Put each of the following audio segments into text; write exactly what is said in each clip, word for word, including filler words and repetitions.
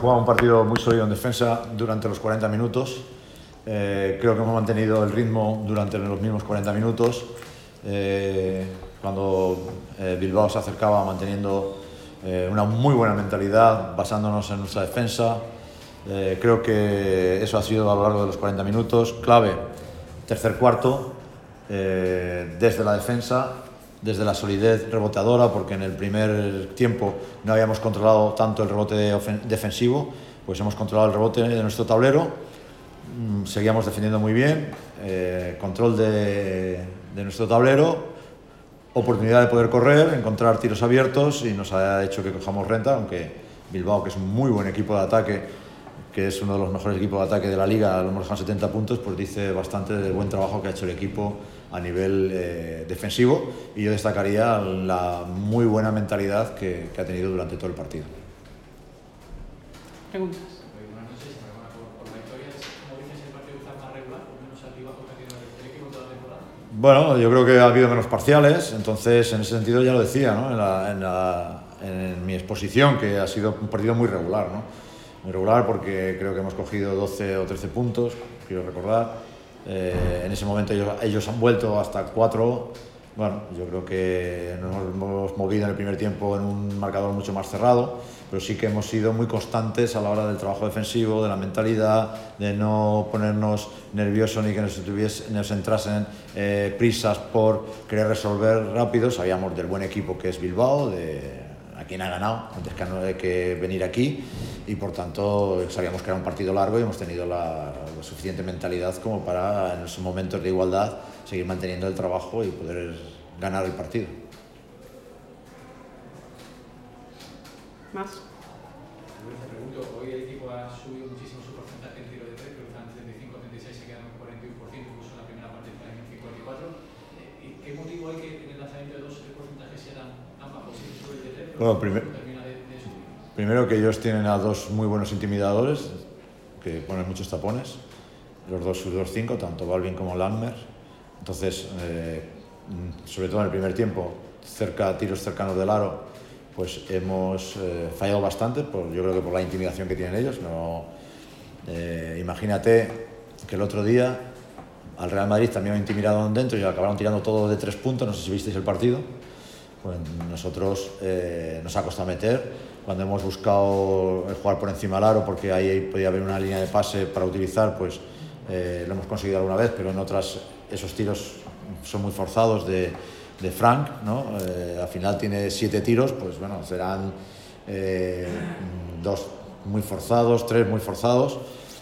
Jugamos un partido muy sólido en defensa durante los cuarenta minutos. Eh, creo que hemos mantenido el ritmo durante los mismos cuarenta minutos. Eh, cuando eh, Bilbao se acercaba manteniendo eh, una muy buena mentalidad, basándonos en nuestra defensa. Eh, creo que eso ha sido a lo largo de los cuarenta minutos clave. Tercer cuarto, eh, desde la defensa, desde la solidez reboteadora, porque en el primer tiempo no habíamos controlado tanto el rebote defensivo, pues hemos controlado el rebote de nuestro tablero, seguíamos defendiendo muy bien, eh, control de, de nuestro tablero, oportunidad de poder correr, encontrar tiros abiertos, y nos ha hecho que cojamos renta, aunque Bilbao, que es un muy buen equipo de ataque, que es uno de los mejores equipos de ataque de la liga, lo hemos dejado setenta puntos, pues dice bastante del buen trabajo que ha hecho el equipo a nivel eh, defensivo, y yo destacaría la muy buena mentalidad que, que ha tenido durante todo el partido. Preguntas. Buenas noches, enhorabuena por la victoria. ¿Cómo dices el partido quizás más regular, o menos altibajo que ha tenido el equipo toda la temporada? Bueno, yo creo que ha habido menos parciales, entonces en ese sentido ya lo decía, ¿no? en, la, en, la, en mi exposición, que ha sido un partido muy regular, ¿no? Muy regular porque creo que hemos cogido doce o trece puntos, quiero recordar. Eh, en ese momento ellos, ellos han vuelto hasta cuatro. Bueno, yo creo que nos hemos movido en el primer tiempo en un marcador mucho más cerrado, pero sí que hemos sido muy constantes a la hora del trabajo defensivo, de la mentalidad, de no ponernos nerviosos ni que nos, tuviese, nos entrasen eh, prisas por querer resolver rápido. Sabíamos del buen equipo que es Bilbao, de a quien ha ganado antes que, que venir aquí, y por tanto sabíamos que era un partido largo y hemos tenido la, la suficiente mentalidad como para en esos momentos de igualdad seguir manteniendo el trabajo y poder ganar el partido. ¿Más? Te pregunto, hoy el equipo ha subido muchísimo su porcentaje en tiro de tres, creo que están en treinta y cinco treinta y seis, se quedan en cuarenta y uno por ciento, incluso en la primera parte están en cincuenta y cuatro por ciento. ¿Qué motivo hay que en el lanzamiento de dos porcentajes sean tan bajos? Si sube el de tres, bueno, primer, termina de, de subir. Primero que ellos tienen a dos muy buenos intimidadores que ponen muchos tapones, los dos sus dos cinco, tanto Balvin como Landmer. Entonces, eh, sobre todo en el primer tiempo, cerca, tiros cercanos del aro, pues hemos eh, fallado bastante, por, yo creo que por la intimidación que tienen ellos. No, eh, imagínate que el otro día al Real Madrid también lo intimidaron dentro y acabaron tirando todo de tres puntos, no sé si visteis el partido. Pues nosotros eh, nos ha costado meter, cuando hemos buscado el jugar por encima del aro, porque ahí podía haber una línea de pase para utilizar, pues eh, lo hemos conseguido alguna vez, pero en otras esos tiros son muy forzados de, de Frank, ¿no? Eh, al final tiene siete tiros, pues bueno, serán eh, dos muy forzados, tres muy forzados,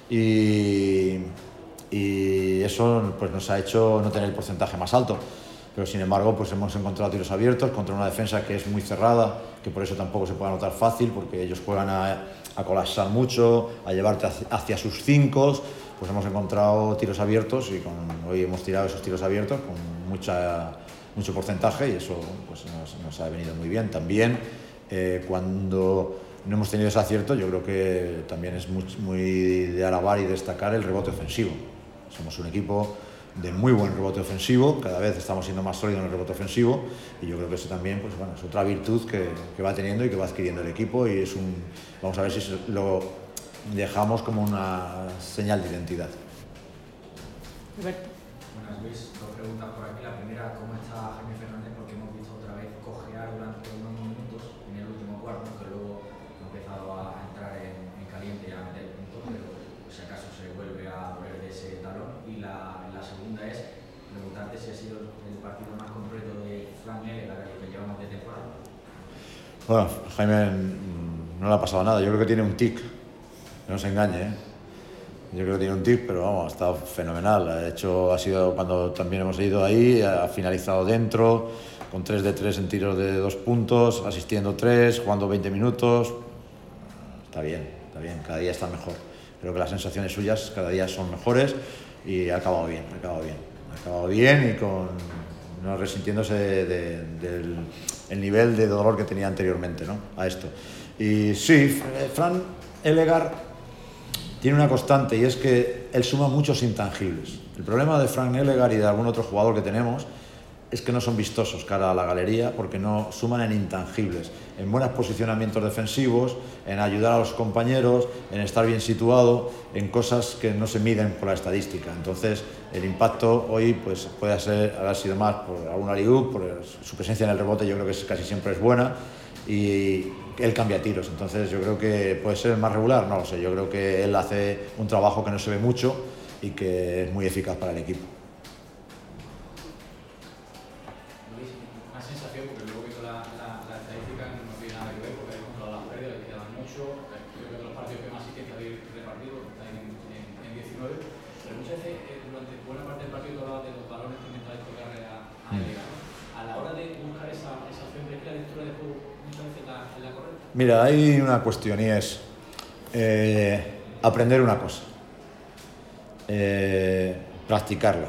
y, y eso pues nos ha hecho no tener el porcentaje más alto. Pero sin embargo pues hemos encontrado tiros abiertos contra una defensa que es muy cerrada, que por eso tampoco se puede anotar fácil, porque ellos juegan a, a colapsar mucho, a llevarte hacia, hacia sus cinco. Pues hemos encontrado tiros abiertos y con, hoy hemos tirado esos tiros abiertos con mucha, mucho porcentaje, y eso pues nos, nos ha venido muy bien. También eh, cuando no hemos tenido ese acierto, yo creo que también es muy, muy de alabar y destacar el rebote ofensivo. Somos un equipo de muy buen rebote ofensivo, cada vez estamos siendo más sólidos en el rebote ofensivo, y yo creo que eso también pues, bueno, es otra virtud que, que va teniendo y que va adquiriendo el equipo, y es un, vamos a ver si lo dejamos como una señal de identidad. Alberto. Buenas, Luis. Dos preguntas por aquí. La primera, ¿cómo está Jaime Fernández? Porque hemos visto otra vez cojear durante unos minutos en el último cuarto, que luego ha empezado a entrar en, en caliente y a meter puntos, pero por si acaso se vuelve a volver de ese talón. Y la, la segunda es preguntarte si ha sido el partido más completo de Frank Ellegar que llevamos de temporada. Bueno, Jaime no le ha pasado nada, yo creo que tiene un tic, no se engañe, ¿eh? Yo creo que tiene un tic, pero vamos, ha estado fenomenal. Ha hecho, ha sido cuando también hemos ido ahí, ha finalizado dentro, con tres de tres en tiros de dos puntos, asistiendo tres, jugando veinte minutos. Está bien, está bien, cada día está mejor. Creo que las sensaciones suyas cada día son mejores y ha acabado bien, ha acabado bien. Ha acabado bien y con, no resintiéndose de, de, del el nivel de dolor que tenía anteriormente, ¿no? A esto. Y sí, Frank Ellegar tiene una constante, y es que él suma muchos intangibles. El problema de Frank Ellegar y de algún otro jugador que tenemos es que no son vistosos cara a la galería porque no suman en intangibles, en buenos posicionamientos defensivos, en ayudar a los compañeros, en estar bien situado, en cosas que no se miden por la estadística. Entonces, el impacto hoy pues, puede ser, haber sido más por alguna alley-oop, por su presencia en el rebote, yo creo que casi siempre es buena, y él cambia tiros. Entonces, yo creo que puede ser más regular, no lo sé. Yo creo que él hace un trabajo que no se ve mucho y que es muy eficaz para el equipo. Mira, hay una cuestión y es eh, aprender una cosa, eh, practicarla,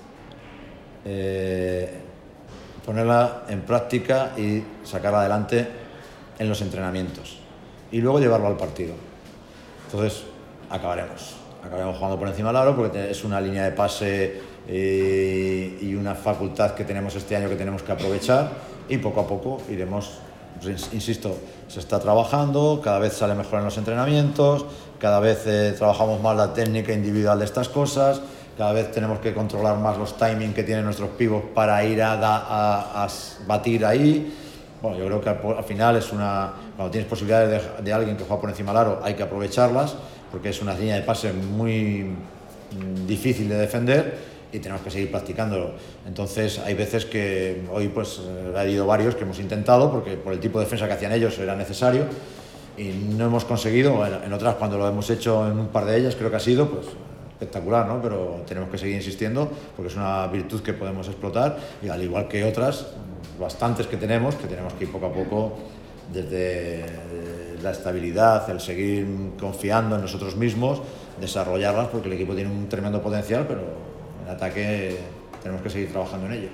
eh, ponerla en práctica y sacarla adelante en los entrenamientos y luego llevarlo al partido. Entonces acabaremos, acabaremos jugando por encima del aro porque es una línea de pase eh, y una facultad que tenemos este año que tenemos que aprovechar y poco a poco iremos. Pues, insisto, se está trabajando, cada vez sale mejor en los entrenamientos, cada vez eh, trabajamos más la técnica individual de estas cosas, cada vez tenemos que controlar más los timings que tienen nuestros pivots para ir a, da, a, a batir ahí. Bueno, yo creo que al, al final es una, cuando tienes posibilidades de, de alguien que juega por encima del aro, hay que aprovecharlas porque es una línea de pase muy mm, difícil de defender y tenemos que seguir practicándolo. Entonces hay veces que hoy pues ha habido varios que hemos intentado porque por el tipo de defensa que hacían ellos era necesario y no hemos conseguido. Bueno, en otras cuando lo hemos hecho en un par de ellas creo que ha sido pues espectacular, ¿no? Pero tenemos que seguir insistiendo porque es una virtud que podemos explotar y al igual que otras bastantes que tenemos que tenemos que ir poco a poco desde la estabilidad, el seguir confiando en nosotros mismos, desarrollarlas porque el equipo tiene un tremendo potencial, pero en ataque tenemos que seguir trabajando en ello.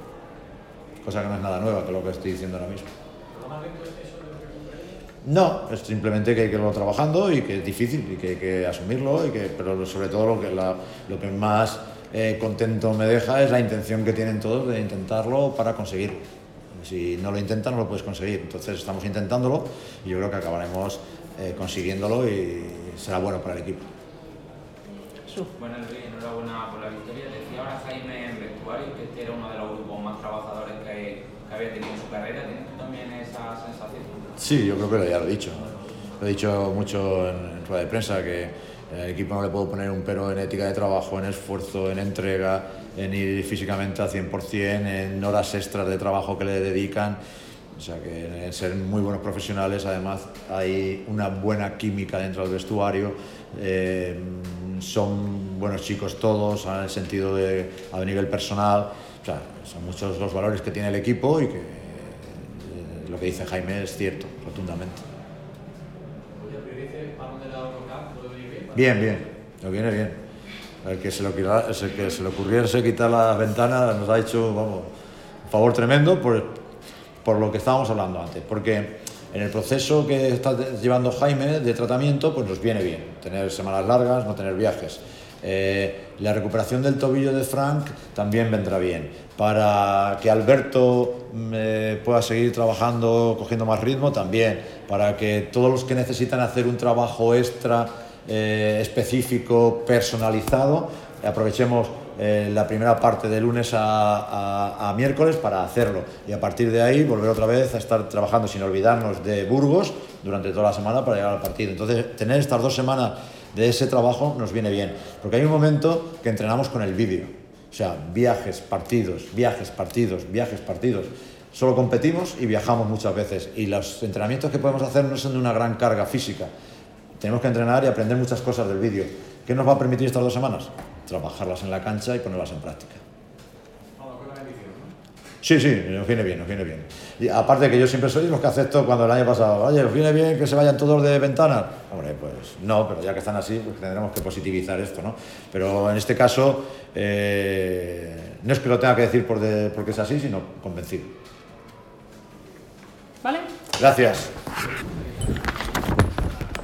Cosa que no es nada nueva, que es lo que estoy diciendo ahora mismo. ¿Lo más lento es eso de lo que comprende? No, es simplemente que hay que irlo trabajando y que es difícil y que hay que asumirlo, y que, pero sobre todo lo que, la, lo que más eh, contento me deja es la intención que tienen todos de intentarlo para conseguirlo. Si no lo intentan no lo puedes conseguir, entonces estamos intentándolo y yo creo que acabaremos eh, consiguiéndolo y será bueno para el equipo. Buenas noches, enhorabuena por la victoria. Decía ahora Jaime en vestuario que este era uno de los grupos más trabajadores que, que había tenido en su carrera. ¿Tienes tú también esa sensación? Sí, yo creo que ya lo he dicho. Lo he dicho mucho en, en rueda de prensa, que el equipo no le puedo poner un pero en ética de trabajo, en esfuerzo, en entrega, en ir físicamente al cien por ciento, en horas extras de trabajo que le dedican. O sea que en ser muy buenos profesionales, además hay una buena química dentro del vestuario, eh, son buenos chicos todos, en el sentido de a nivel personal, o sea, son muchos los valores que tiene el equipo y que eh, lo que dice Jaime es cierto, rotundamente. Oye, priorice balón de la Eurocup, ¿puede venir bien? Bien, bien, lo viene bien. El que se lo, el que se le ocurriese quitar las ventanas nos ha hecho, vamos, un favor tremendo por, por lo que estábamos hablando antes, porque en el proceso que está llevando Jaime de tratamiento, pues nos viene bien tener semanas largas, no tener viajes. Eh, la recuperación del tobillo de Frank también vendrá bien. Para que Alberto eh, pueda seguir trabajando, cogiendo más ritmo, también. Para que todos los que necesitan hacer un trabajo extra, eh, específico, personalizado, aprovechemos Eh, la primera parte de lunes a, a, a miércoles para hacerlo y a partir de ahí volver otra vez a estar trabajando sin olvidarnos de Burgos durante toda la semana para llegar al partido. Entonces tener estas dos semanas de ese trabajo nos viene bien, porque hay un momento que entrenamos con el vídeo, o sea, viajes, partidos, viajes, partidos, viajes, partidos. Solo competimos y viajamos muchas veces y los entrenamientos que podemos hacer no son de una gran carga física. Tenemos que entrenar y aprender muchas cosas del vídeo. ¿Qué nos va a permitir estas dos semanas? Trabajarlas en la cancha y ponerlas en práctica. Vamos, con la bendición, ¿no? Sí, sí, nos viene bien, nos viene bien. Y aparte que yo siempre soy los que acepto cuando el año pasado, oye, ¿os viene bien que se vayan todos de ventana? Hombre, pues no, pero ya que están así, pues tendremos que positivizar esto, ¿no? Pero en este caso, eh, no es que lo tenga que decir por de, porque es así, sino convencido. ¿Vale? Gracias.